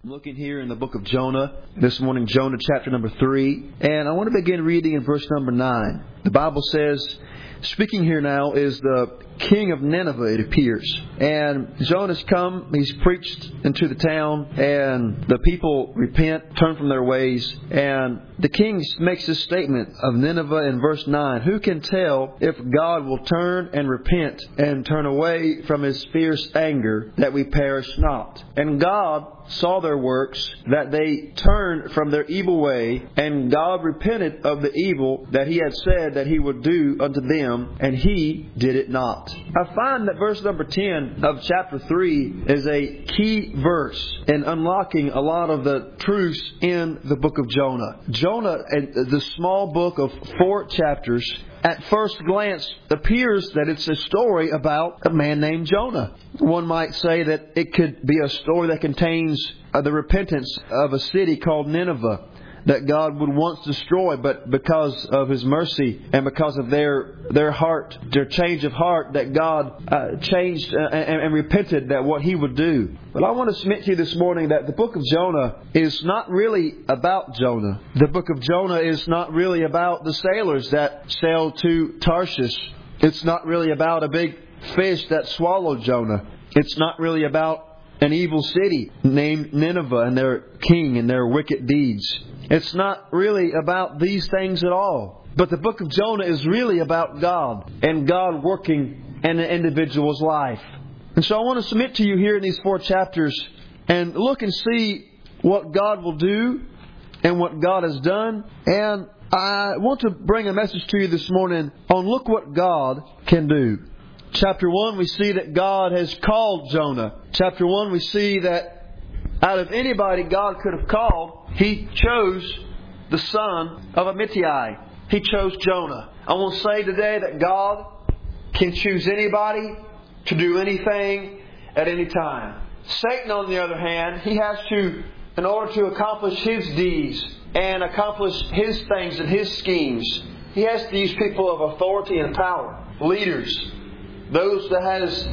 I'm looking here in the book of Jonah. This morning, Jonah chapter number 3. And I want to begin reading in verse number 9. The Bible says, speaking here now is the king of Nineveh, it appears. And Jonah's come, he's preached into the town, and the people repent, turn from their ways. And the king makes this statement of Nineveh in verse 9. Who can tell if God will turn and repent and turn away from His fierce anger that we perish not? And God saw their works, that they turned from their evil way, and God repented of the evil that He had said that He would do unto them, and He did it not. I find that verse number 10 of chapter 3 is a key verse in unlocking a lot of the truths in the book of Jonah. Jonah, the small book of 4 chapters, at first glance appears that it's a story about a man named Jonah. One might say that it could be a story that contains the repentance of a city called Nineveh that God would once destroy, but because of His mercy and because of their heart, their change of heart, that God changed and repented that what He would do. But I want to submit to you this morning that the book of Jonah is not really about Jonah. The book of Jonah is not really about the sailors that sailed to Tarshish. It's not really about a big fish that swallowed Jonah. It's not really about an evil city named Nineveh and their king and their wicked deeds. It's not really about these things at all. But the book of Jonah is really about God and God working in an individual's life. And so I want to submit to you here in these 4 chapters and look and see what God will do and what God has done. And I want to bring a message to you this morning on look what God can do. Chapter 1, we see that God has called Jonah. Chapter 1, we see that out of anybody God could have called, He chose the son of Amittai. He chose Jonah. I want to say today that God can choose anybody to do anything at any time. Satan, on the other hand, he has to, in order to accomplish his deeds and accomplish his things and his schemes, he has to use people of authority and power, leaders, those that has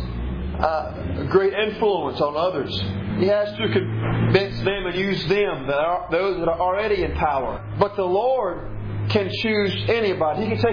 great influence on others. He has to convince them and use them, those that are already in power. But the Lord can choose anybody. He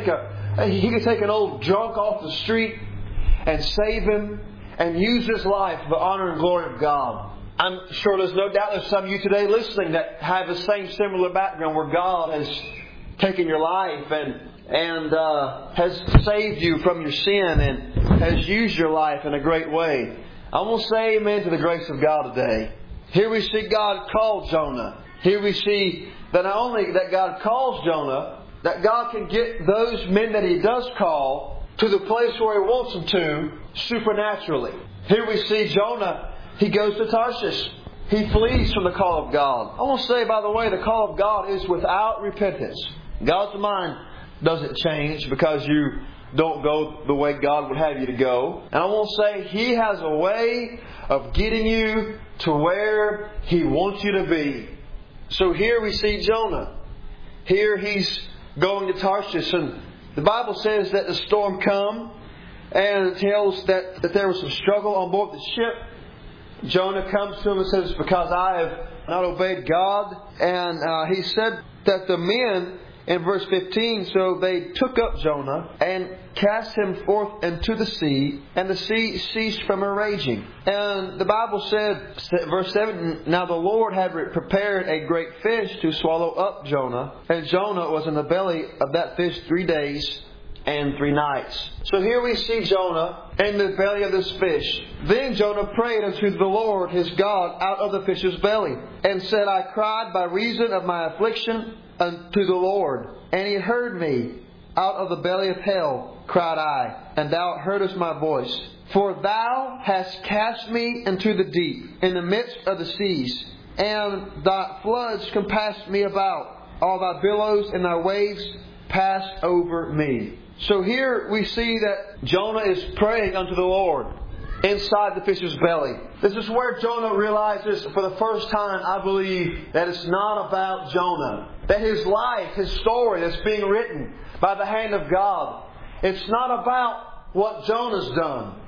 can take an old drunk off the street and save him and use his life for the honor and glory of God. I'm sure there's no doubt there's some of you today listening that have the same similar background where God has taken your life and has saved you from your sin and has used your life in a great way. I want to say amen to the grace of God today. Here we see God called Jonah. Here we see that not only that God calls Jonah, that God can get those men that He does call to the place where He wants them to supernaturally. Here we see Jonah, he goes to Tarshish. He flees from the call of God. I want to say, by the way, the call of God is without repentance. God's mind doesn't change because you don't go the way God would have you to go. And I want to say He has a way of getting you to where He wants you to be. So here we see Jonah. Here he's going to Tarshish, and the Bible says that the storm come, and it tells that there was some struggle on board the ship. Jonah comes to him and says, because I have not obeyed God. And he said that the men, in verse 15, so they took up Jonah and cast him forth into the sea, and the sea ceased from her raging. And the Bible said, verse 7, now the Lord had prepared a great fish to swallow up Jonah, and Jonah was in the belly of that fish 3 days and 3 nights. So here we see Jonah in the belly of this fish. Then Jonah prayed unto the Lord his God out of the fish's belly, and said, I cried by reason of my affliction unto the Lord, and He heard me. Out of the belly of hell cried I, and Thou heardest my voice. For Thou hast cast me into the deep, in the midst of the seas, and Thy floods compassed me about. All Thy billows and Thy waves passed over me. So here we see that Jonah is praying unto the Lord inside the fish's belly. This is where Jonah realizes for the first time, I believe, that it's not about Jonah. That his life, his story that's being written by the hand of God, it's not about what Jonah's done.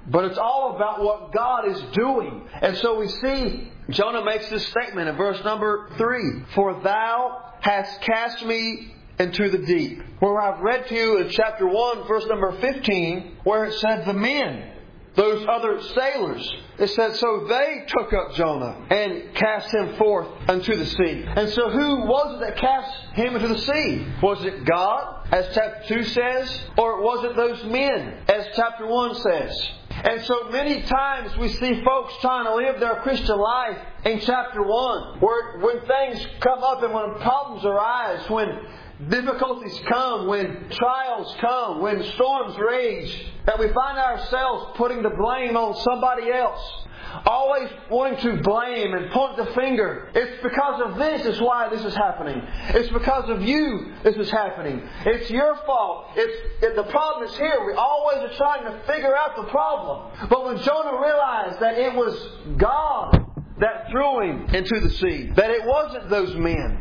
but it's all about what God is doing. And so we see Jonah makes this statement in verse number 3. For thou hast cast me into the deep. Where I've read to you in chapter 1, verse number 15, where it said the men, those other sailors, it said, so they took up Jonah and cast him forth unto the sea. And so who was it that cast him into the sea? Was it God, as chapter 2 says? Or was it those men, as chapter 1 says? And so many times we see folks trying to live their Christian life in chapter 1, where when things come up and when problems arise, when difficulties come, when trials come, when storms rage, that we find ourselves putting the blame on somebody else. Always wanting to blame and point the finger. It's because of this is why this is happening. It's because of you this is happening. It's your fault. The problem is here. We always are trying to figure out the problem. But when Jonah realized that it was God that threw him into the sea, that it wasn't those men,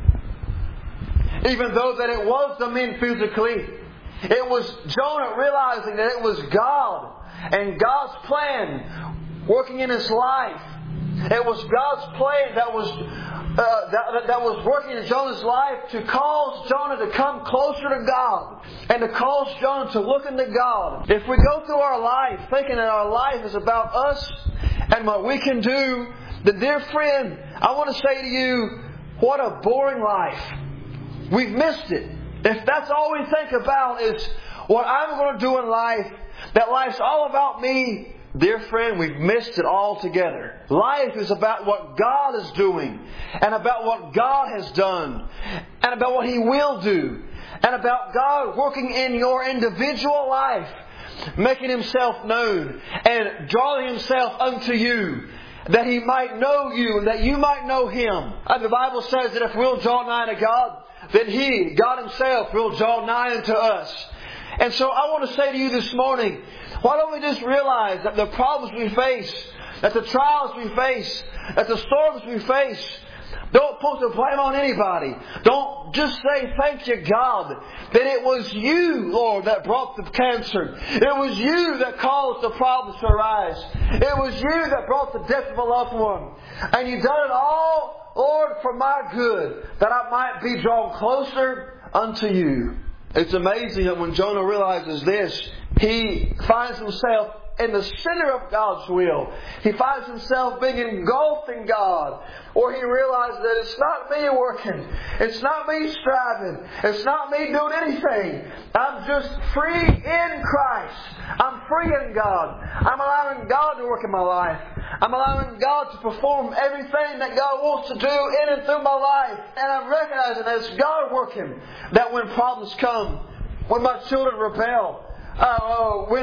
even though that it was the men physically, it was Jonah realizing that it was God and God's plan working in his life. It was God's plan that was working in Jonah's life to cause Jonah to come closer to God and to cause Jonah to look into God. If we go through our life thinking that our life is about us and what we can do, then dear friend, I want to say to you, what a boring life. We've missed it. If that's all we think about is what I'm going to do in life, that life's all about me, dear friend, we've missed it altogether. Life is about what God is doing, and about what God has done, and about what He will do, and about God working in your individual life, making Himself known, and drawing Himself unto you, that He might know you, and that you might know Him. And the Bible says that if we'll draw nigh to God, then He, God Himself, will draw nigh unto us. And so I want to say to you this morning, why don't we just realize that the problems we face, that the trials we face, that the storms we face, don't put the blame on anybody. Don't just say, thank you, God, that it was you, Lord, that brought the cancer. It was you that caused the problems to arise. It was you that brought the death of a loved one. And you done it all, Lord, for my good, that I might be drawn closer unto you. It's amazing that when Jonah realizes this, he finds himself in the center of God's will. He finds himself being engulfed in God, or he realizes that it's not me working, it's not me striving, it's not me doing anything. I'm just free in Christ. I'm free in God. I'm allowing God to work in my life. I'm allowing God to perform everything that God wants to do in and through my life. And I'm recognizing that it's God working, that when problems come, when my children rebel, when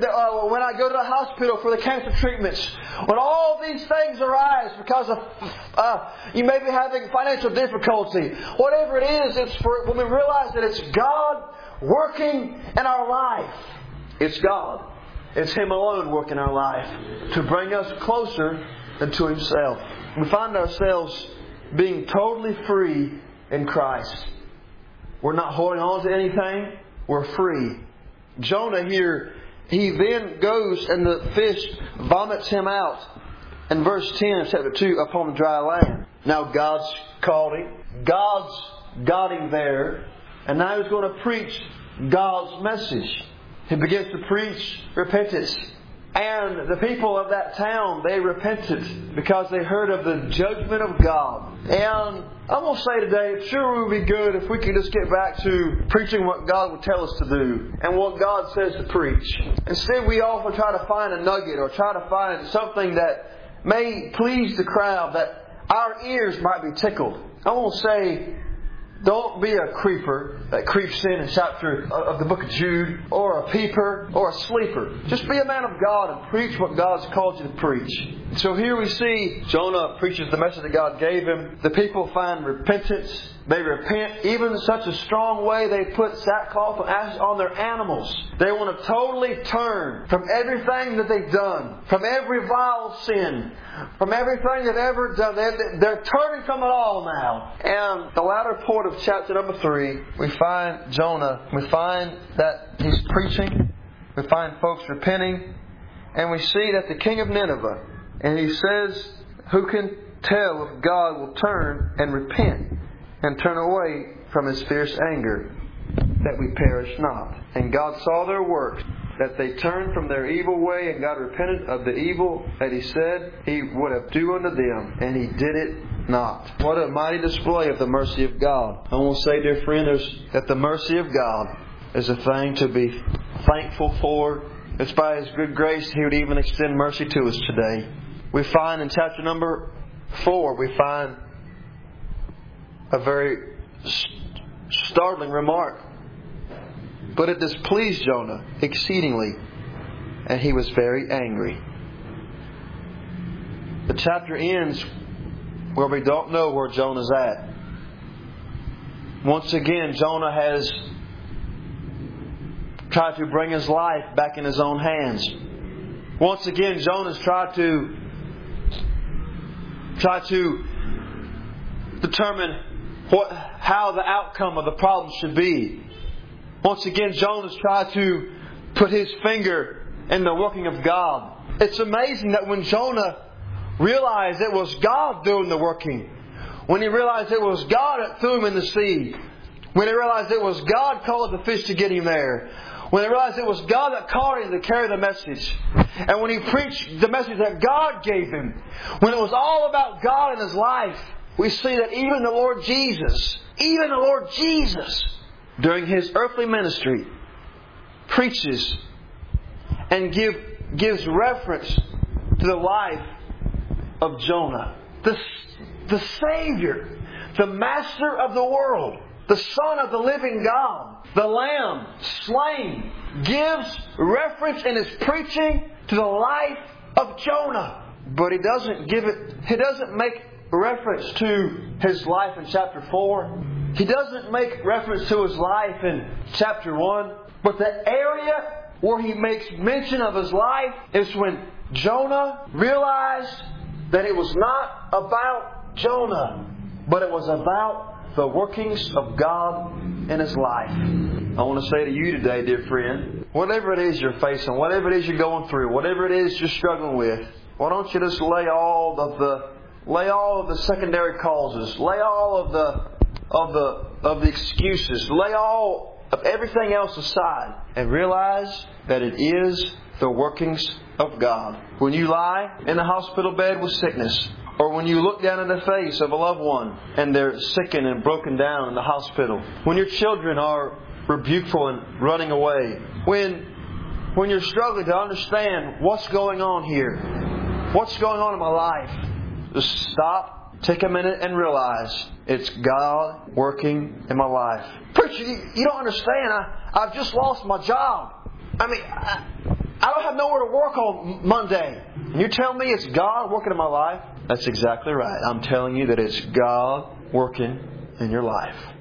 I go to the hospital for the cancer treatments, when all these things arise because of you may be having financial difficulty, whatever it is, it's for when we realize that it's God working in our life. It's God. It's Him alone working in our life to bring us closer to Himself. We find ourselves being totally free in Christ. We're not holding on to anything. We're free. Jonah here, he then goes and the fish vomits him out. In verse 10 of chapter 2, upon the dry land. Now God's called him. God's got him there. And now he's going to preach God's message. He begins to preach repentance. And the people of that town, they repented because they heard of the judgment of God. And I'm going to say today, it sure would be good if we could just get back to preaching what God would tell us to do and what God says to preach. Instead, we often try to find a nugget or try to find something that may please the crowd, that our ears might be tickled. I won't say, don't be a creeper that creeps in chapter of the book of Jude, or a peeper, or a sleeper. Just be a man of God and preach what God's called you to preach. So here we see Jonah preaches the message that God gave him. The people find repentance. They repent even in such a strong way they put sackcloth and ashes on their animals. They want to totally turn from everything that they've done, from every vile sin, from everything they've ever done. They're turning from it all now. And the latter part of chapter number 3, we find Jonah. We find that he's preaching. We find folks repenting. And we see that the king of Nineveh, and he says, who can tell if God will turn and repent and turn away from His fierce anger, that we perish not? And God saw their works, that they turned from their evil way, and God repented of the evil that He said He would have do unto them, and He did it not. What a mighty display of the mercy of God. I want to say, dear friend, that the mercy of God is a thing to be thankful for. It's by His good grace He would even extend mercy to us today. We find in chapter number 4, we find a very startling remark. But it displeased Jonah exceedingly, and he was very angry. The chapter ends where we don't know where Jonah's at. Once again, Jonah has tried to bring his life back in his own hands. Once again, Jonah's tried to determine how the outcome of the problem should be. Once again, Jonah's tried to put his finger in the working of God. It's amazing that when Jonah realized it was God doing the working, when he realized it was God that threw him in the sea, when he realized it was God calling the fish to get him there, when he realized it was God that called him to carry the message, and when he preached the message that God gave him, when it was all about God in his life, we see that even the Lord Jesus, during His earthly ministry, preaches and gives reference to the life of Jonah. The Savior, the Master of the world, the Son of the living God, the Lamb slain, gives reference in His preaching to the life of Jonah. But He doesn't make reference to His life in chapter 4. He doesn't make reference to His life in chapter 1. But the area where He makes mention of His life is when Jonah realized that it was not about Jonah, but it was about the workings of God in his life. I want to say to you today, dear friend, whatever it is you're facing, whatever it is you're going through, whatever it is you're struggling with, why don't you just lay all of the secondary causes, lay all of the excuses, lay all of everything else aside, and realize that it is the workings of God. When you lie in the hospital bed with sickness, or when you look down in the face of a loved one and they're sickened and broken down in the hospital, when your children are rebukeful and running away, when you're struggling to understand what's going on here, what's going on in my life, just stop, take a minute and realize it's God working in my life. Preacher, you don't understand. I've just lost my job. I don't have nowhere to work on Monday. And you tell me it's God working in my life? That's exactly right. I'm telling you that it's God working in your life.